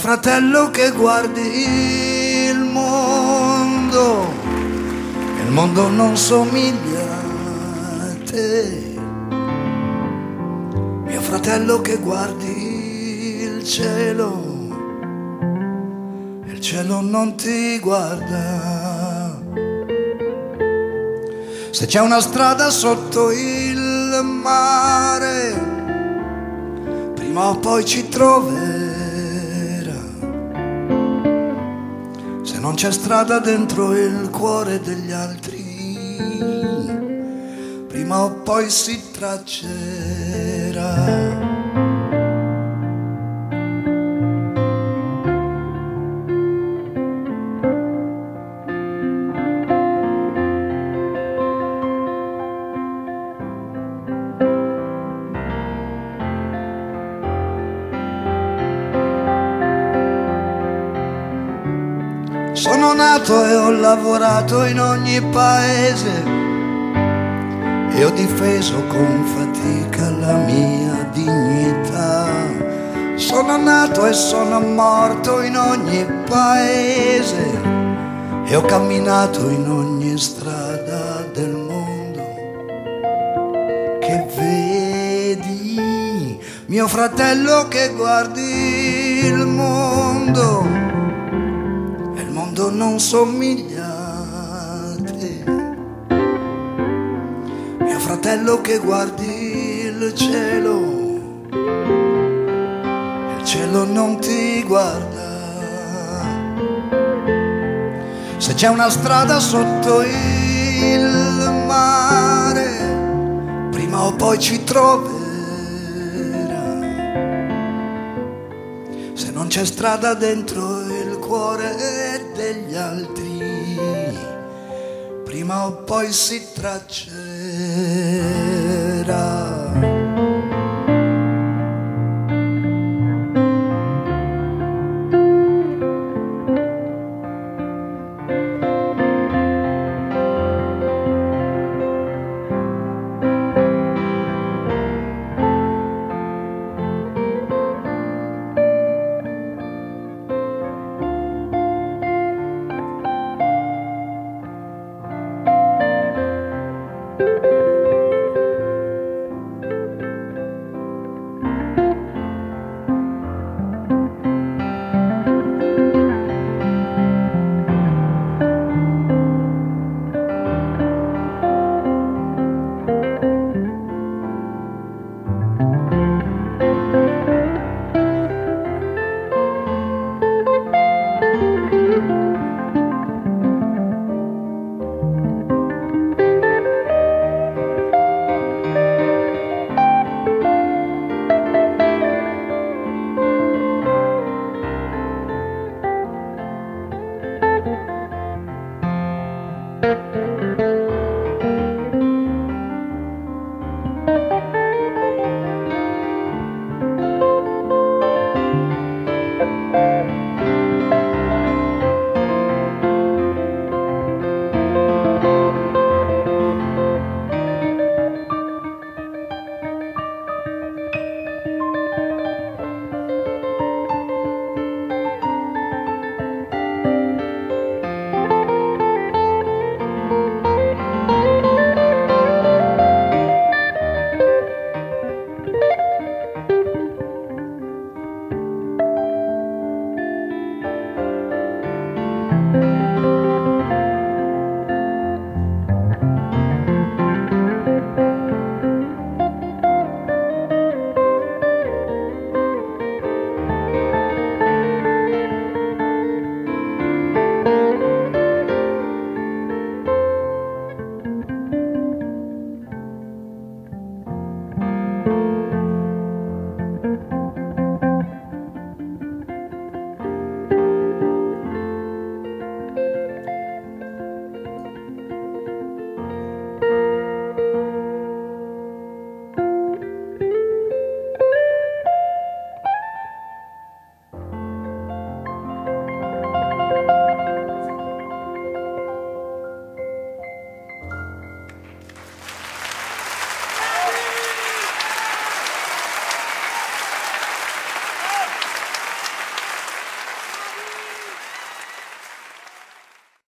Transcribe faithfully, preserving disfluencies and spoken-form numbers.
fratello che guardi il mondo, il mondo non somiglia a te. Mio fratello che guardi il cielo, il cielo non ti guarda. Se c'è una strada sotto il mare, prima o poi ci troverà. Se non c'è strada dentro il cuore degli altri, prima o poi si traccerà. Sono nato e ho lavorato in ogni paese e ho difeso con fatica la mia dignità. Sono nato e sono morto in ogni paese e ho camminato in ogni strada del mondo che vedi. Mio fratello che guardi il mondo, il mondo non somiglia a te. Mio fratello che guardi il cielo, il cielo non ti guarda. Se c'è una strada sotto il mare, prima o poi ci troverà. Se non c'è strada dentro il cuore degli altri, prima o poi si traccerà.